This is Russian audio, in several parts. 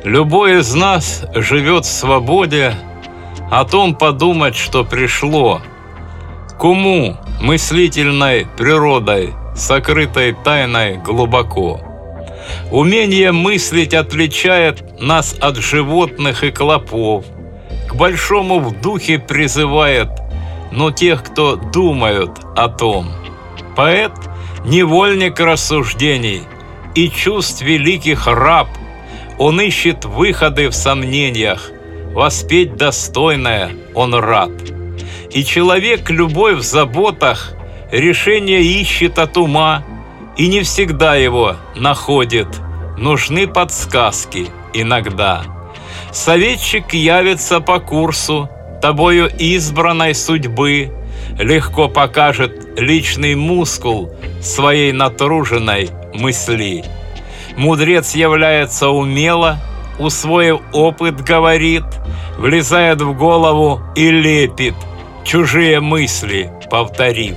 Любой из нас живет в свободе о том подумать, что пришло. К уму, мыслительной природой, сокрытой тайной глубоко. Умение мыслить отличает нас от животных и клопов. К большому в духе призывает, но тех, кто думают о том. Поэт – невольник рассуждений и чувств великих раб. Он ищет выходы в сомнениях, воспеть достойное он рад. И человек любой в заботах решение ищет от ума, и не всегда его находит, нужны подсказки иногда. Советчик явится по курсу тобою избранной судьбы, легко покажет личный мускул своей натруженной мысли. Мудрец является умело, усвоив опыт, говорит, влезает в голову и лепит, чужие мысли повторив.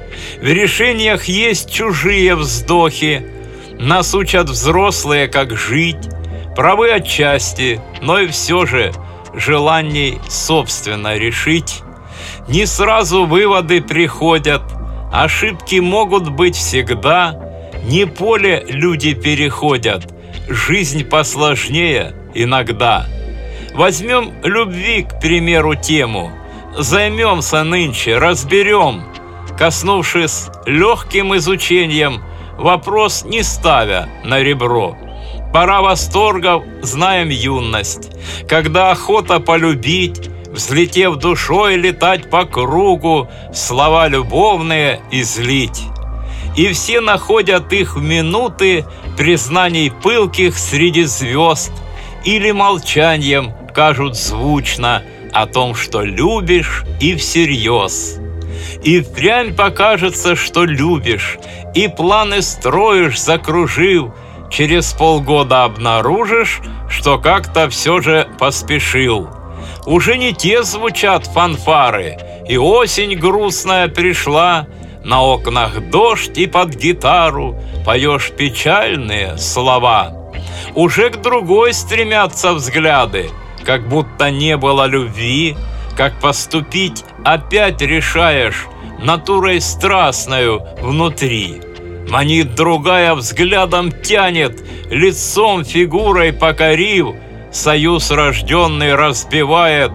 В решениях есть чужие вздохи, нас учат взрослые, как жить, правы отчасти, но и все же желаний собственно решить. Не сразу выводы приходят, ошибки могут быть всегда, не поле люди переходят, жизнь посложнее иногда. Возьмем любви, к примеру, тему, займемся нынче, разберем, коснувшись легким изучением, вопрос не ставя на ребро. Пора восторгов, знаем юность, когда охота полюбить, взлетев душой, летать по кругу, слова любовные излить. И все находят их в минуты признаний пылких среди звезд или молчанием кажут звучно о том, что любишь и всерьез. И впрямь покажется, что любишь, и планы строишь, закружив, через полгода обнаружишь, что как-то все же поспешил. Уже не те звучат фанфары, и осень грустная пришла, на окнах дождь, и под гитару поешь печальные слова. Уже к другой стремятся взгляды, как будто не было любви, как поступить опять решаешь, натурой страстною внутри. Манит другая, взглядом тянет, лицом, фигурой покорив, союз рожденный разбивает,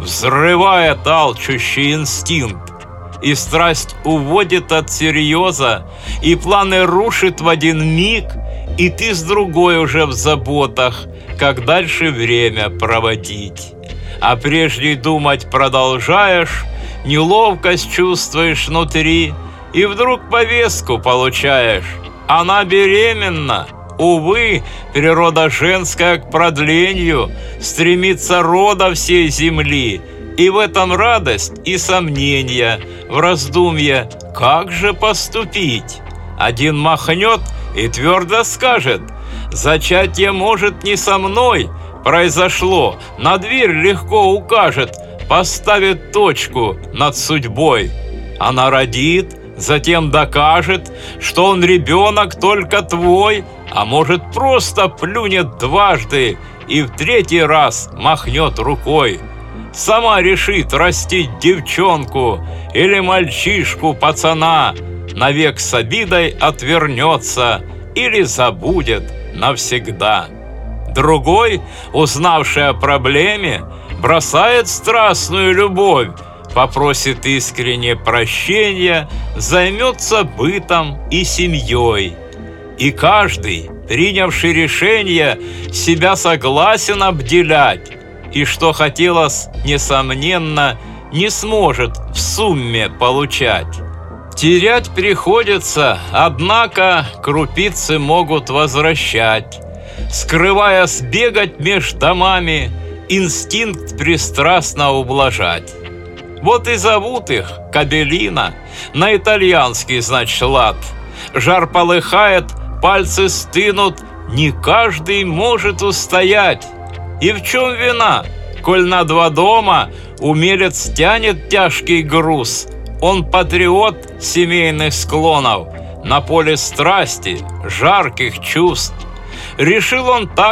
взрывает алчущий инстинкт. И страсть уводит от серьеза, и планы рушит в один миг, и ты с другой уже в заботах, как дальше время проводить. А прежде думать продолжаешь, неловкость чувствуешь внутри, и вдруг повестку получаешь. Она беременна. Увы, природа женская к продлению стремится рода всей земли, и в этом радость и сомнения, в раздумье, как же поступить. Один махнет и твердо скажет: зачатие, может, не со мной произошло, на дверь легко укажет, поставит точку над судьбой. Она родит, затем докажет, что он ребенок только твой, а может, просто плюнет дважды и в третий раз махнет рукой. Сама решит растить девчонку или мальчишку, пацана, навек с обидой отвернется или забудет навсегда. Другой, узнавший о проблеме, бросает страстную любовь, попросит искренне прощения, займется бытом и семьей. И каждый, принявший решение, себя согласен обделять, и что хотелось, несомненно, не сможет в сумме получать. Терять приходится, однако крупицы могут возвращать. Скрываясь, бегать меж домами, инстинкт пристрастно ублажать. Вот и зовут их Кабелина, на итальянский, значит, лад. Жар полыхает, пальцы стынут, не каждый может устоять. И в чем вина, коль на два дома умелец тянет тяжкий груз? Он патриот семейных склонов, на поле страсти, жарких чувств. Решил он так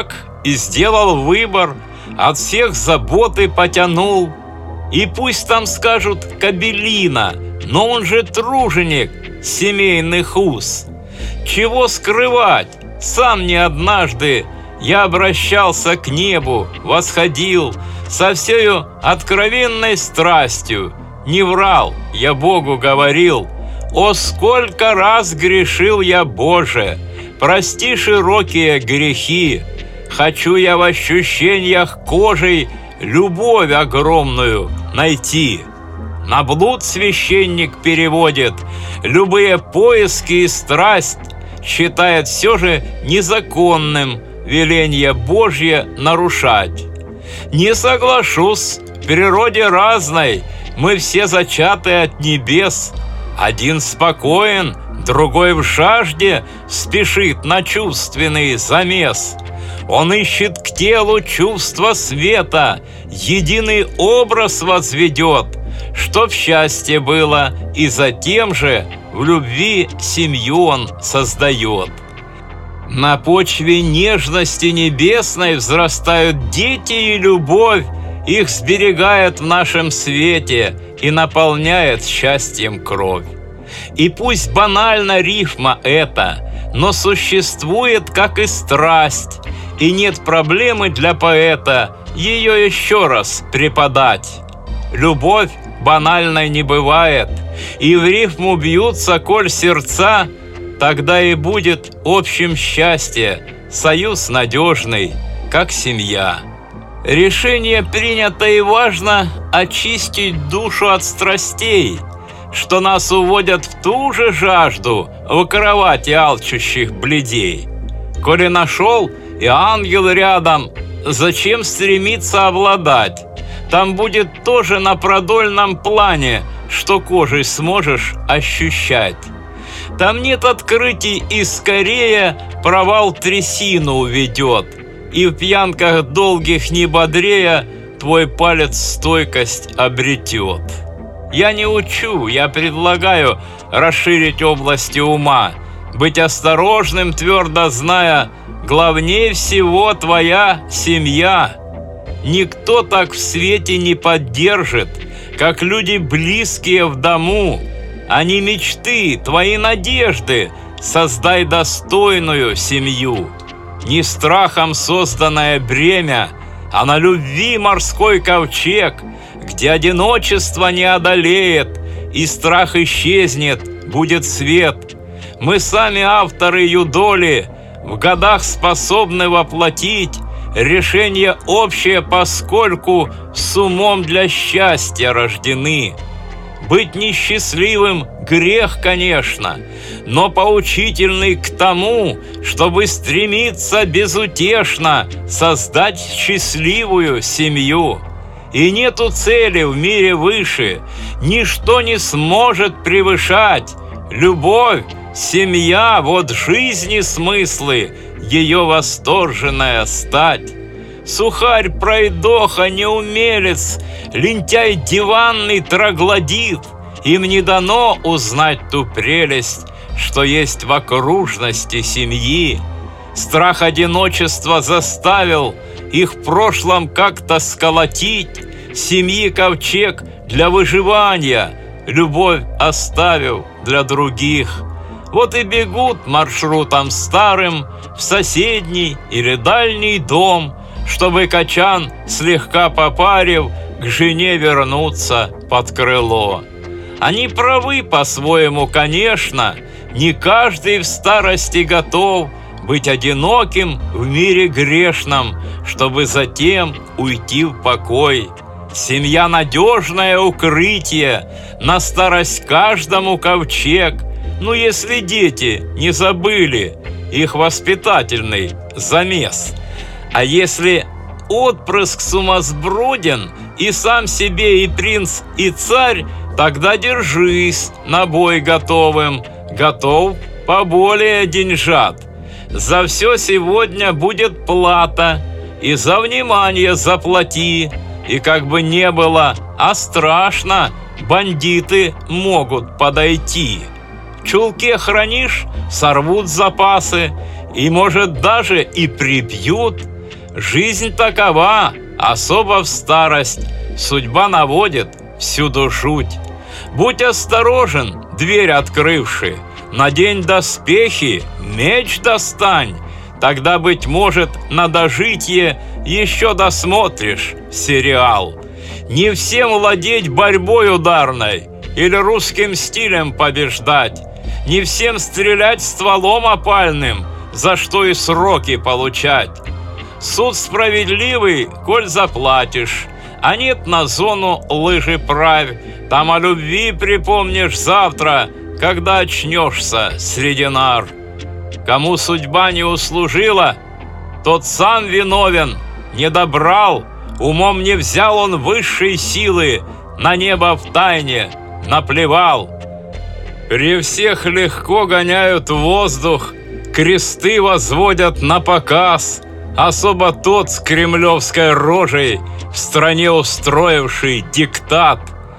и сделал выбор, от всех заботы потянул. И пусть там скажут Кобелина, но он же труженик семейных уз. Чего скрывать, сам не однажды я обращался к небу, восходил со всею откровенной страстью. Не врал, я Богу говорил: «О, сколько раз грешил я, Боже! Прости широкие грехи! Хочу я в ощущениях кожей любовь огромную найти». На блуд священник переводит, любые поиски и страсть считает все же незаконным веление Божье нарушать. Не соглашусь, в природе разной мы все зачаты от небес. Один спокоен, другой в жажде спешит на чувственный замес. Он ищет к телу чувства света, единый образ возведет, чтоб счастье было, и затем же в любви семью он создает. На почве нежности небесной взрастают дети, и любовь их сберегает в нашем свете и наполняет счастьем кровь. И пусть банальна рифма эта, но существует, как и страсть, и нет проблемы для поэта ее еще раз преподать. Любовь банальной не бывает, и в рифму бьются, коль сердца, тогда и будет общим счастье, союз надежный, как семья. Решение принято, и важно очистить душу от страстей, что нас уводят в ту же жажду в кровати алчущих бледей. Коли нашел и ангел рядом, зачем стремиться обладать? Там будет тоже на продольном плане, что кожей сможешь ощущать. Там нет открытий, и скорее провал трясину уведет, и в пьянках долгих не бодрея твой палец стойкость обретет. Я не учу, я предлагаю расширить области ума, быть осторожным, твердо зная, главнее всего твоя семья. Никто так в свете не поддержит, как люди близкие в дому. Они мечты, твои надежды, создай достойную семью. Не страхом созданное бремя, а на любви морской ковчег, где одиночество не одолеет, и страх исчезнет, будет свет. Мы сами авторы юдоли, в годах способны воплотить решение общее, поскольку с умом для счастья рождены. Быть несчастливым – грех, конечно, но поучительный к тому, чтобы стремиться безутешно создать счастливую семью. И нету цели в мире выше, ничто не сможет превышать. Любовь, семья – вот жизни смыслы, ее восторженная стать. Сухарь пройдоха, неумелец, лентяй диванный троглодит, им не дано узнать ту прелесть, что есть в окружности семьи. Страх одиночества заставил их в прошлом как-то сколотить, семьи ковчег для выживания, любовь оставив для других. Вот и бегут маршрутом старым в соседний или дальний дом, чтобы качан, слегка попарив, к жене вернуться под крыло. Они правы по-своему, конечно, не каждый в старости готов быть одиноким в мире грешном, чтобы затем уйти в покой. Семья — надежное укрытие, на старость каждому ковчег. Ну, если дети не забыли их воспитательный замес. А если отпрыск сумасброден и сам себе и принц, и царь, тогда держись на бой готовым, готов поболее деньжат. За все сегодня будет плата, и за внимание заплати. И как бы не было, а страшно, бандиты могут подойти. В чулке хранишь, сорвут запасы, и, может, даже и прибьют. Жизнь такова, особо в старость, судьба наводит всюду жуть. Будь осторожен, дверь открывши, надень доспехи, меч достань, тогда, быть может, на дожитье еще досмотришь сериал. Не всем владеть борьбой ударной или русским стилем побеждать, не всем стрелять стволом опальным, за что и сроки получать. Суд справедливый, коль заплатишь, а нет, на зону лыжи правь, там о любви припомнишь завтра, когда очнешься среди нар. Кому судьба не услужила, тот сам виновен, не добрал, умом не взял он высшей силы, на небо втайне наплевал. При всех легко гоняют воздух, кресты возводят на показ, особо тот с кремлевской рожей, в стране устроивший диктат.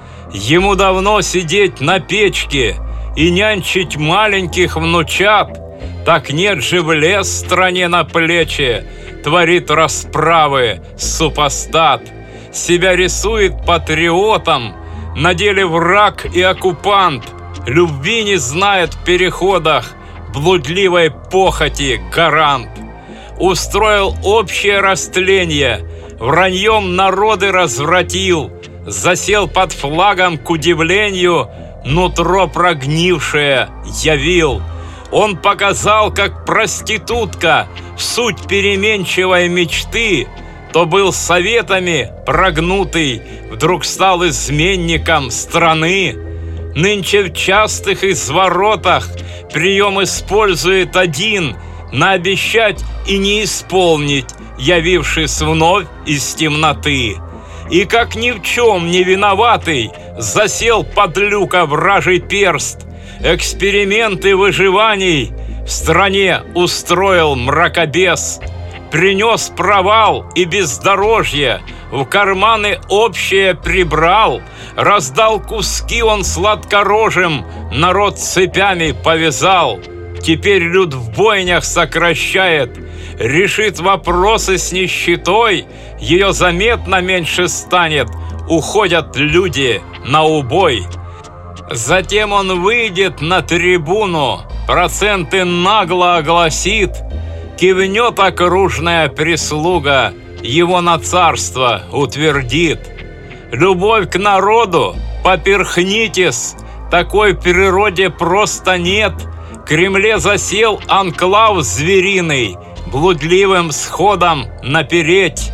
Ему давно сидеть на печке и нянчить маленьких внучат, так нет же в лес стране на плечи, творит расправы супостат. Себя рисует патриотом, на деле враг и оккупант, любви не знает в переходах, блудливой похоти гарант. Устроил общее растление, враньем народы развратил, засел под флагом к удивлению, нутро прогнившее явил. Он показал, как проститутка в суть переменчивой мечты, то был советами прогнутый, вдруг стал изменником страны. Нынче в частых изворотах прием использует один — наобещать и не исполнить, явившись вновь из темноты. И как ни в чем не виноватый, засел под люка вражий перст, эксперименты выживаний в стране устроил мракобес, принес провал и бездорожье, в карманы общее прибрал, раздал куски он сладкорожим, народ цепями повязал. Теперь люд в бойнях сокращает, решит вопросы с нищетой, ее заметно меньше станет, уходят люди на убой. Затем он выйдет на трибуну, проценты нагло огласит, кивнет окружная прислуга, его на царство утвердит. Любовь к народу, поперхнитесь, такой в природе просто нет. В Кремле засел анклав звериный, блудливым сходом напереть.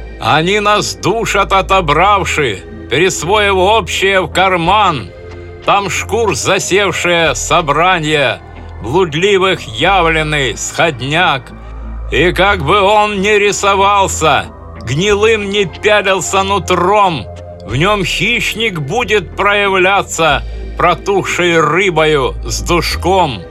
Они нас душат отобравши, присвоив общее в карман. Там шкур засевшее собрание, блудливых явленный сходняк. И как бы он ни рисовался, гнилым не пялился нутром, в нем хищник будет проявляться, протухшей рыбою с душком.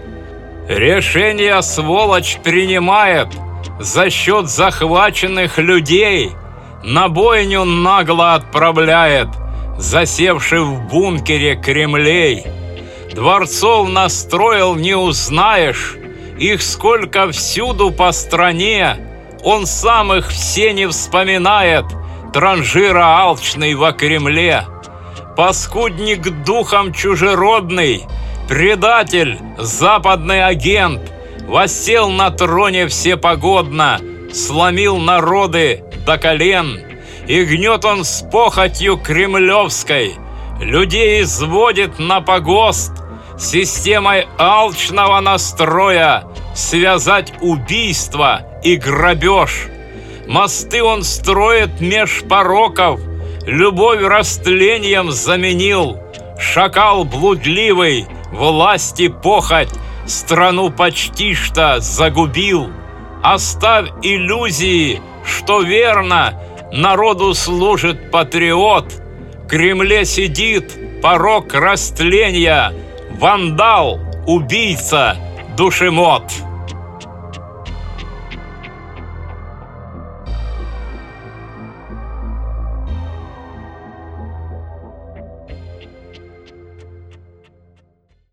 Решение сволочь принимает за счет захваченных людей, на бойню нагло отправляет, засевший в бункере Кремлей. Дворцов настроил не узнаешь, их сколько всюду по стране, он сам их все не вспоминает, транжира алчный во Кремле. Паскудник духом чужеродный, предатель, западный агент, воссел на троне всепогодно, сломил народы до колен, и гнет он с похотью кремлевской, людей изводит на погост, системой алчного настроя связать убийство и грабеж. Мосты он строит меж пороков, любовь растлением заменил, шакал блудливый, власти похоть, страну почти что загубил. Оставь иллюзии, что верно, народу служит патриот. В Кремле сидит порок растления, вандал, убийца, душемот.